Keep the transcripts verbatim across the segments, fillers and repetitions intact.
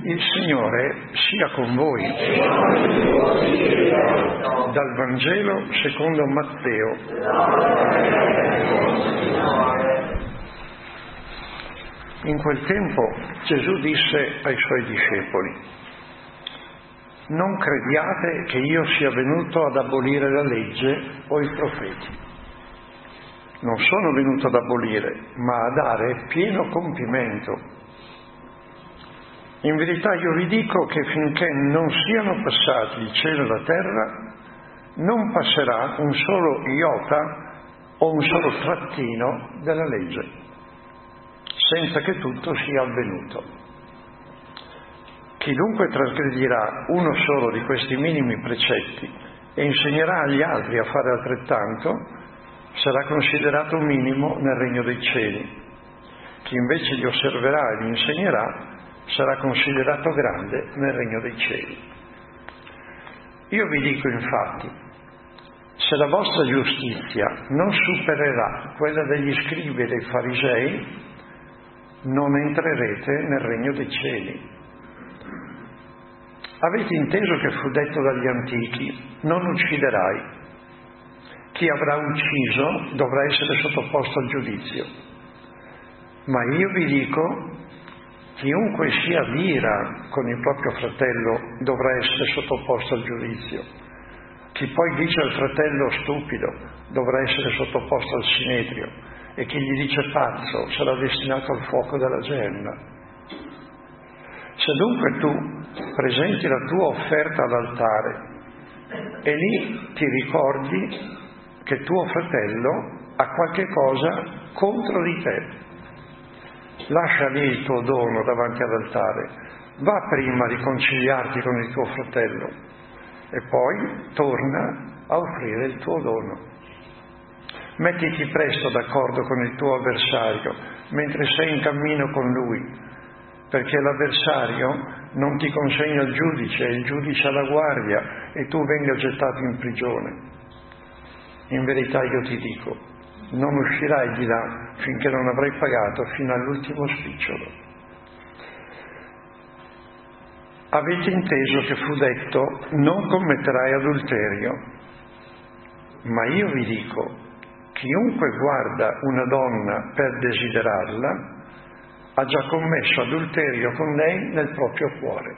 Il Signore sia con voi. Dal Vangelo secondo Matteo. In quel tempo Gesù disse ai Suoi discepoli: non crediate che io sia venuto ad abolire la legge o i profeti. Non sono venuto ad abolire, ma a dare pieno compimento. In verità io vi dico che finché non siano passati il cielo e la terra, non passerà un solo iota o un solo trattino della legge, senza che tutto sia avvenuto. Chiunque trasgredirà uno solo di questi minimi precetti e insegnerà agli altri a fare altrettanto, sarà considerato minimo nel regno dei cieli. Chi invece li osserverà e li insegnerà sarà considerato grande nel regno dei cieli. Io vi dico infatti, se la vostra giustizia non supererà quella degli scribi e dei farisei, non entrerete nel regno dei cieli. Avete inteso che fu detto dagli antichi: non ucciderai. Chi avrà ucciso dovrà essere sottoposto al giudizio. Ma io vi dico, chiunque sia d'ira con il proprio fratello dovrà essere sottoposto al giudizio. Chi poi dice al fratello stupido dovrà essere sottoposto al sinedrio, e chi gli dice pazzo sarà destinato al fuoco della Gehenna. Se dunque tu presenti la tua offerta all'altare e lì ti ricordi che tuo fratello ha qualche cosa contro di te, lascia lì il tuo dono davanti all'altare, va prima a riconciliarti con il tuo fratello e poi torna a offrire il tuo dono. Mettiti presto d'accordo con il tuo avversario mentre sei in cammino con lui, perché l'avversario non ti consegna al giudice e il giudice alla guardia e tu venga gettato in prigione. In verità io ti dico, non uscirai di là finché non avrai pagato fino all'ultimo spicciolo. Avete inteso che fu detto: non commetterai adulterio. Ma io vi dico, chiunque guarda una donna per desiderarla ha già commesso adulterio con lei nel proprio cuore.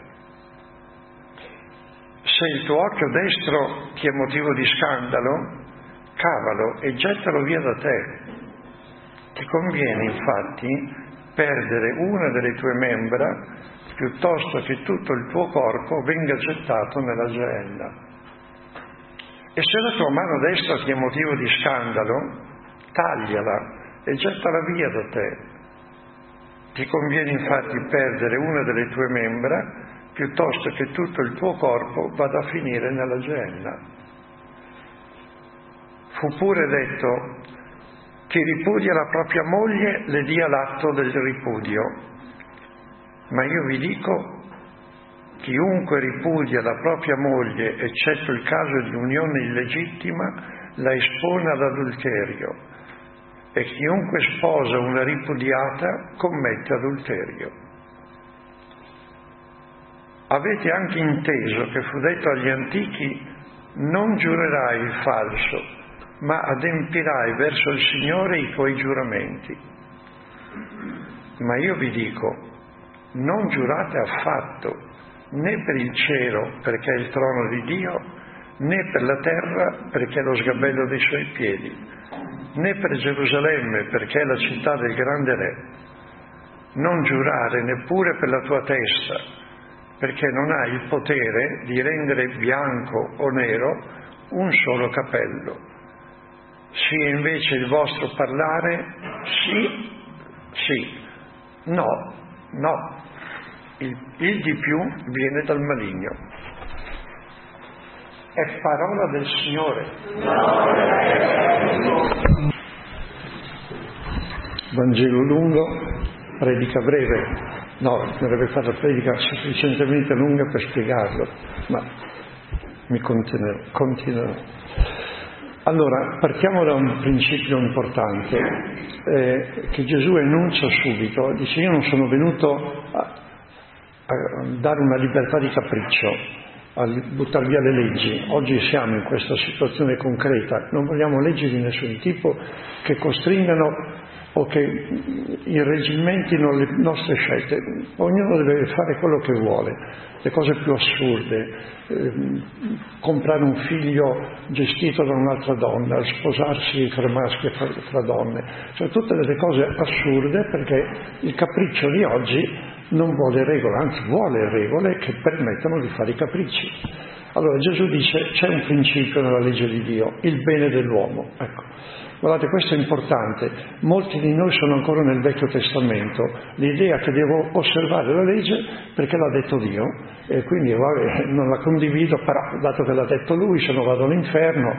Se il tuo occhio destro ti è motivo di scandalo, cavalo e gettalo via da te. Ti conviene infatti perdere una delle tue membra piuttosto che tutto il tuo corpo venga gettato nella Gehenna. E se la tua mano destra ti è motivo di scandalo, tagliala e gettala via da te. Ti conviene infatti perdere una delle tue membra piuttosto che tutto il tuo corpo vada a finire nella Gehenna. Fu pure detto: chi ripudia la propria moglie le dia l'atto del ripudio. Ma io vi dico, chiunque ripudia la propria moglie, eccetto il caso di unione illegittima, la espone all'adulterio, e chiunque sposa una ripudiata commette adulterio. Avete anche inteso che fu detto agli antichi: non giurerai il falso, ma adempirai verso il Signore i tuoi giuramenti. Ma io vi dico, non giurate affatto, né per il cielo, perché è il trono di Dio, né per la terra, perché è lo sgabello dei suoi piedi, né per Gerusalemme, perché è la città del grande Re. Non giurare neppure per la tua testa, perché non hai il potere di rendere bianco o nero un solo capello. Sia invece il vostro parlare sì, sì, no, no. Il, il di più viene dal maligno. È parola del Signore. Vangelo lungo, predica breve. No, mi avrebbe fatto la predica sufficientemente lunga per spiegarlo, ma mi continuerò. continuerò. Allora, partiamo da un principio importante eh, che Gesù enuncia subito. Dice: io non sono venuto a, a dare una libertà di capriccio, a buttare via le leggi. Oggi siamo in questa situazione concreta, non vogliamo leggi di nessun tipo che costringano o che irreggimentino le nostre scelte. Ognuno deve fare quello che vuole, le cose più assurde, eh, comprare un figlio gestito da un'altra donna, sposarsi fra maschi e fra, fra donne, cioè tutte delle cose assurde, perché il capriccio di oggi non vuole regole, anzi vuole regole che permettano di fare i capricci. Allora Gesù dice c'è un principio nella legge di Dio, il bene dell'uomo. Ecco, guardate, questo è importante. Molti di noi sono ancora nel Vecchio Testamento, l'idea che devo osservare la legge perché l'ha detto Dio e quindi vabbè, non la condivido, però dato che l'ha detto Lui, se no vado all'inferno.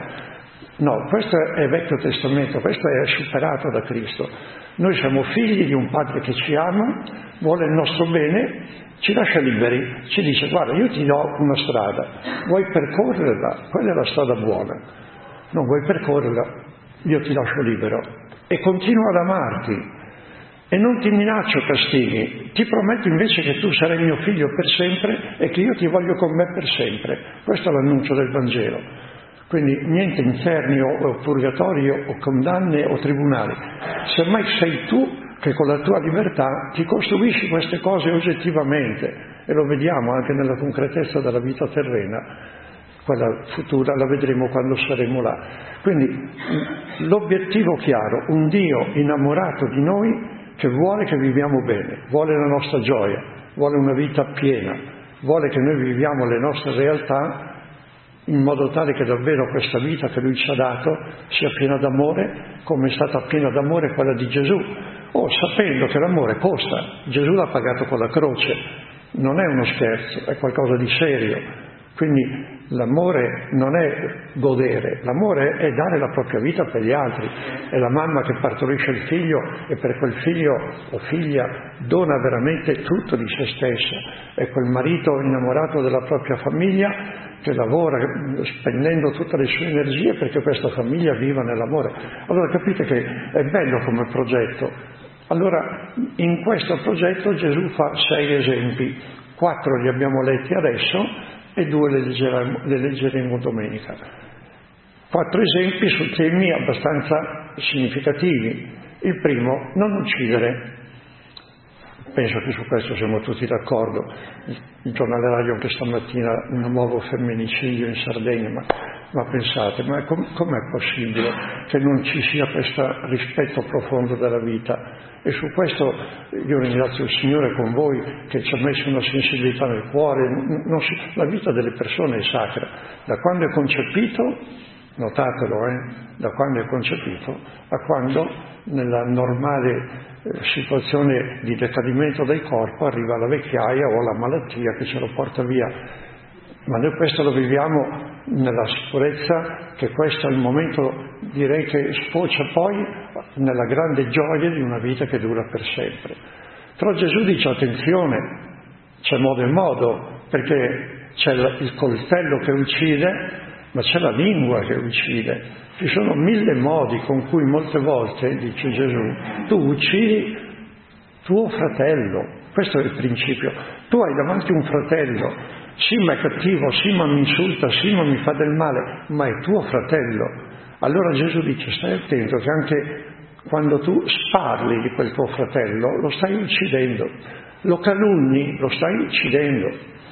No, questo è Vecchio Testamento, questo è superato da Cristo. Noi siamo figli di un Padre che ci ama, vuole il nostro bene, ci lascia liberi, ci dice guarda, io ti do una strada, vuoi percorrerla? Quella è la strada buona. Non vuoi percorrerla? Io ti lascio libero e continuo ad amarti e non ti minaccio castighi, ti prometto invece che tu sarai mio figlio per sempre e che io ti voglio con me per sempre. Questo è l'annuncio del Vangelo. Quindi niente inferno o purgatorio o condanne o tribunali. Semmai sei tu che con la tua libertà ti costruisci queste cose oggettivamente, e lo vediamo anche nella concretezza della vita terrena. Quella futura la vedremo quando saremo là. Quindi l'obiettivo chiaro, un Dio innamorato di noi che vuole che viviamo bene, vuole la nostra gioia, vuole una vita piena, vuole che noi viviamo le nostre realtà in modo tale che davvero questa vita che Lui ci ha dato sia piena d'amore, come è stata piena d'amore quella di Gesù. Oh, sapendo che l'amore costa, Gesù l'ha pagato con la croce, non è uno scherzo, è qualcosa di serio. Quindi l'amore non è godere, l'amore è dare la propria vita per gli altri. È la mamma che partorisce il figlio e per quel figlio o figlia dona veramente tutto di se stessa. È quel marito innamorato della propria famiglia che lavora spendendo tutte le sue energie perché questa famiglia viva nell'amore. Allora capite che è bello come progetto. Allora in questo progetto Gesù fa sei esempi, quattro li abbiamo letti adesso e due le leggeremo, le leggeremo domenica. Quattro esempi su temi abbastanza significativi. Il primo, non uccidere. Penso che su questo siamo tutti d'accordo. Il giornale radio anche stamattina un nuovo femminicidio in Sardegna, ma, ma pensate, ma com, com'è possibile che non ci sia questo rispetto profondo della vita? E su questo io ringrazio il Signore con voi che ci ha messo una sensibilità nel cuore. Non si, la vita delle persone è sacra. Da quando è concepito, notatelo, eh, da quando è concepito a quando nella normale situazione di decadimento del corpo arriva la vecchiaia o la malattia che ce lo porta via. Ma noi questo lo viviamo nella sicurezza che questo è il momento, direi, che sfocia poi nella grande gioia di una vita che dura per sempre. Però Gesù dice attenzione, c'è modo e modo, perché c'è il coltello che uccide, ma c'è la lingua che uccide. Ci sono mille modi con cui molte volte, dice Gesù, tu uccidi tuo fratello. Questo è il principio. Tu hai davanti un fratello, sì ma è cattivo, sì ma mi insulta, sì ma mi fa del male, ma è tuo fratello. Allora Gesù dice, stai attento che anche quando tu parli di quel tuo fratello lo stai uccidendo, lo calunni, lo stai uccidendo.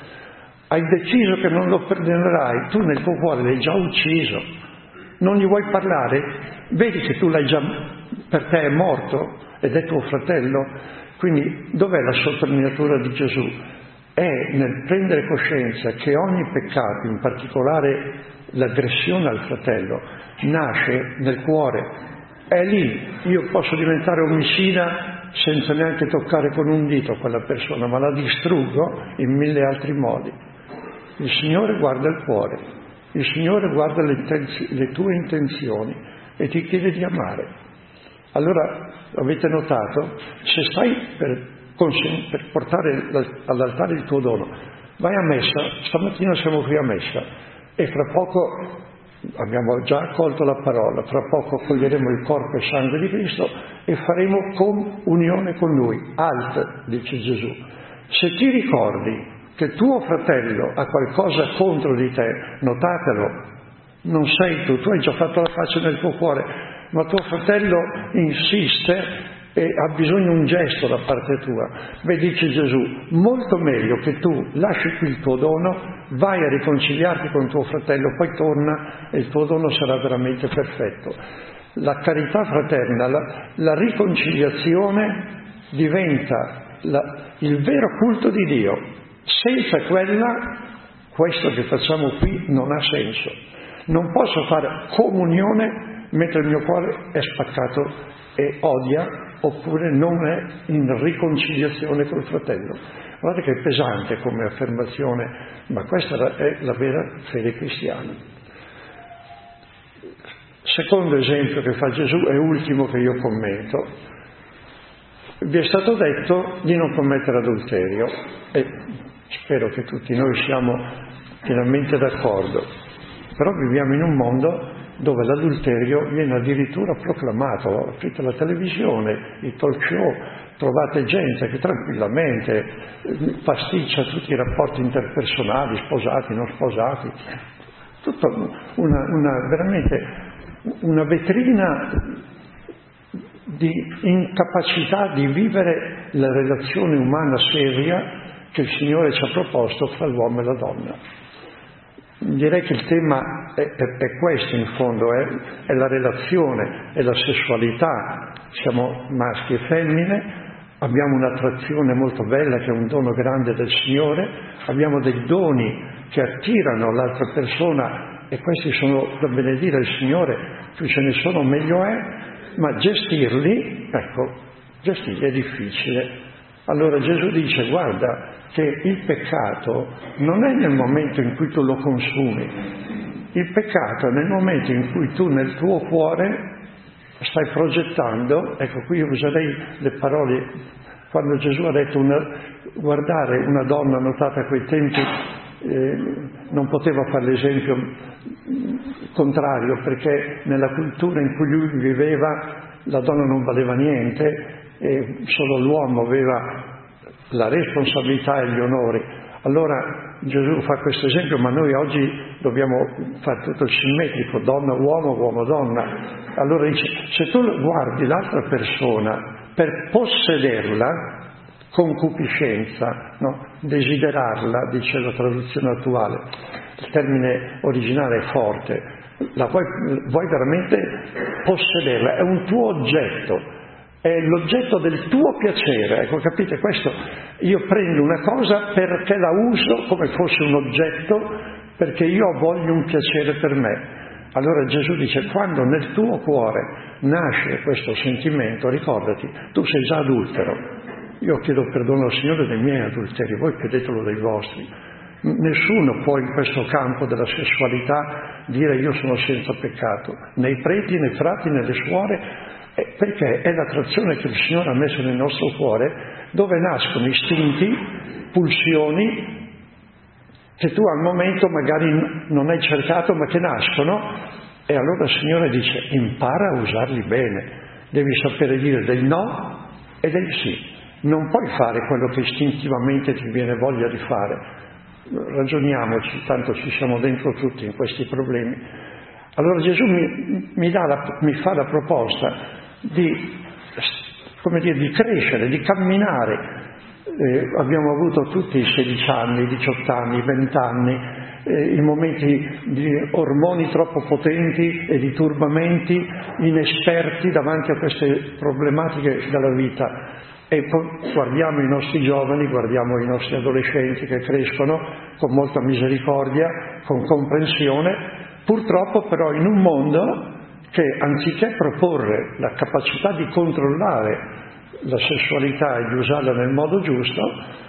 Hai deciso che non lo perdonerai, tu nel tuo cuore l'hai già ucciso. Non gli vuoi parlare? Vedi che tu l'hai già, per te è morto ed è tuo fratello. Quindi dov'è la sottolineatura di Gesù? È nel prendere coscienza che ogni peccato, in particolare l'aggressione al fratello, nasce nel cuore. È lì. Io posso diventare omicida senza neanche toccare con un dito quella persona, ma la distruggo in mille altri modi. Il Signore guarda il cuore. Il Signore guarda le, intenzi- le tue intenzioni e ti chiede di amare. Allora, avete notato, se stai per, consen- per portare all'altare il tuo dono, vai a messa, stamattina siamo qui a messa e fra poco abbiamo già accolto la parola, fra poco accoglieremo il corpo e sangue di Cristo e faremo comunione con Lui. Alt, dice Gesù. Se ti ricordi che tuo fratello ha qualcosa contro di te, notatelo, non sei tu, tu hai già fatto la pace nel tuo cuore, ma tuo fratello insiste e ha bisogno di un gesto da parte tua. Beh, dice Gesù, molto meglio che tu lasci qui il tuo dono, vai a riconciliarti con tuo fratello, poi torna e il tuo dono sarà veramente perfetto. La carità fraterna, la, la riconciliazione diventa la, il vero culto di Dio. Senza quella, questo che facciamo qui non ha senso. Non posso fare comunione mentre il mio cuore è spaccato e odia, oppure non è in riconciliazione col fratello. Guardate che è pesante come affermazione, ma questa è la vera fede cristiana. Secondo esempio che fa Gesù, e ultimo che io commento, vi è stato detto di non commettere adulterio, e spero che tutti noi siamo pienamente d'accordo, però viviamo in un mondo dove l'adulterio viene addirittura proclamato, aprite la televisione, i talk show, trovate gente che tranquillamente pasticcia tutti i rapporti interpersonali, sposati, non sposati, tutta una, una veramente una vetrina di incapacità di vivere la relazione umana seria che il Signore ci ha proposto fra l'uomo e la donna. Direi che il tema è, è, è questo in fondo, è, è la relazione, è la sessualità. Siamo maschi e femmine, abbiamo un'attrazione molto bella che è un dono grande del Signore, abbiamo dei doni che attirano l'altra persona e questi sono da benedire il Signore, più ce ne sono meglio è, ma gestirli, ecco, gestirli è difficile. Allora Gesù dice, guarda, che il peccato non è nel momento in cui tu lo consumi, il peccato è nel momento in cui tu nel tuo cuore stai progettando, ecco qui userei le parole, quando Gesù ha detto una, guardare una donna, notate a quei tempi, eh, non poteva fare l'esempio contrario, perché nella cultura in cui lui viveva la donna non valeva niente, e solo l'uomo aveva la responsabilità e gli onori. Allora Gesù fa questo esempio, ma noi oggi dobbiamo fare tutto il simmetrico, donna, uomo, uomo, donna. Allora dice, se tu guardi l'altra persona per possederla, concupiscenza, no? Desiderarla, dice la traduzione attuale, il termine originale è forte, la vuoi, vuoi veramente possederla, è un tuo oggetto, è l'oggetto del tuo piacere, ecco, capite questo? Io prendo una cosa perché la uso come fosse un oggetto, perché io voglio un piacere per me. Allora Gesù dice, quando nel tuo cuore nasce questo sentimento, ricordati, tu sei già adultero. Io chiedo perdono al Signore dei miei adulteri, voi chiedetelo dei vostri. Nessuno può in questo campo della sessualità dire io sono senza peccato, né i preti, né i frati, né le suore, perché è l'attrazione che il Signore ha messo nel nostro cuore, dove nascono istinti, pulsioni che tu al momento magari non hai cercato ma che nascono, e allora il Signore dice impara a usarli bene, devi sapere dire del no e del sì, non puoi fare quello che istintivamente ti viene voglia di fare. Ragioniamoci, tanto ci siamo dentro tutti in questi problemi. Allora Gesù mi, mi, dà la, mi fa la proposta di, come dire, di crescere, di camminare. Eh, abbiamo avuto tutti i sedici anni, i diciotto anni, i venti anni, eh, i momenti di ormoni troppo potenti e di turbamenti, inesperti davanti a queste problematiche della vita. E poi guardiamo i nostri giovani, guardiamo i nostri adolescenti che crescono con molta misericordia, con comprensione, purtroppo però in un mondo che anziché proporre la capacità di controllare la sessualità e di usarla nel modo giusto,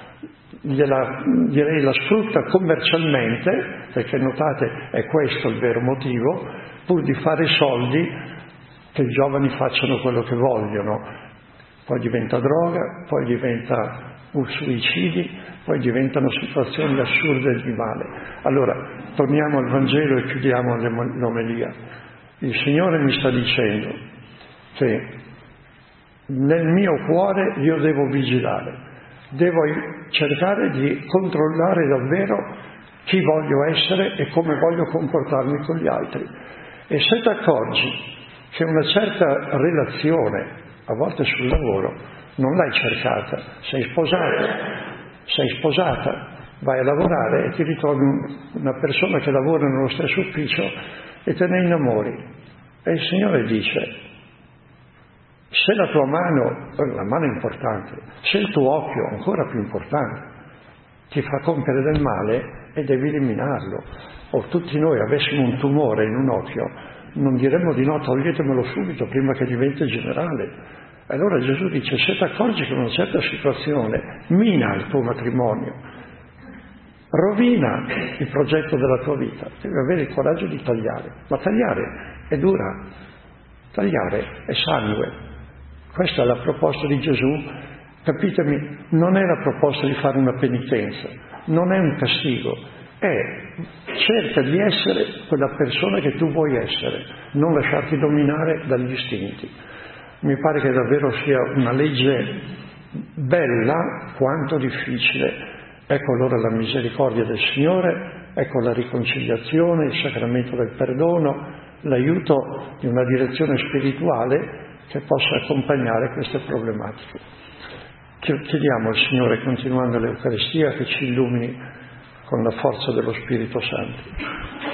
gliela, direi la sfrutta commercialmente, perché notate è questo il vero motivo, pur di fare soldi, che i giovani facciano quello che vogliono. Poi diventa droga, poi diventa suicidi, poi diventano situazioni assurde di male. Allora, torniamo al Vangelo e chiudiamo l'omelia. Il Signore mi sta dicendo che nel mio cuore io devo vigilare, devo cercare di controllare davvero chi voglio essere e come voglio comportarmi con gli altri. E se ti accorgi che una certa relazione, a volte sul lavoro, non l'hai cercata, sei sposato, sei sposata, vai a lavorare e ti ritrovi una persona che lavora nello stesso ufficio e te ne innamori. E il Signore dice: se la tua mano, la mano è importante, se il tuo occhio, ancora più importante, ti fa compiere del male e devi eliminarlo. O tutti noi avessimo un tumore in un occhio, non diremmo di no, toglietemelo subito prima che diventi generale. Allora Gesù dice: se ti accorgi che una certa situazione mina il tuo matrimonio, rovina il progetto della tua vita, devi avere il coraggio di tagliare. Ma tagliare è dura, tagliare è sangue. Questa è la proposta di Gesù, capitemi, non è la proposta di fare una penitenza, non è un castigo, è cerca di essere quella persona che tu vuoi essere, non lasciarti dominare dagli istinti. Mi pare che davvero sia una legge bella quanto difficile. Ecco allora la misericordia del Signore, ecco la riconciliazione, il sacramento del perdono, l'aiuto di una direzione spirituale che possa accompagnare queste problematiche. Chiediamo al Signore, continuando l'Eucaristia, che ci illumini con la forza dello Spirito Santo.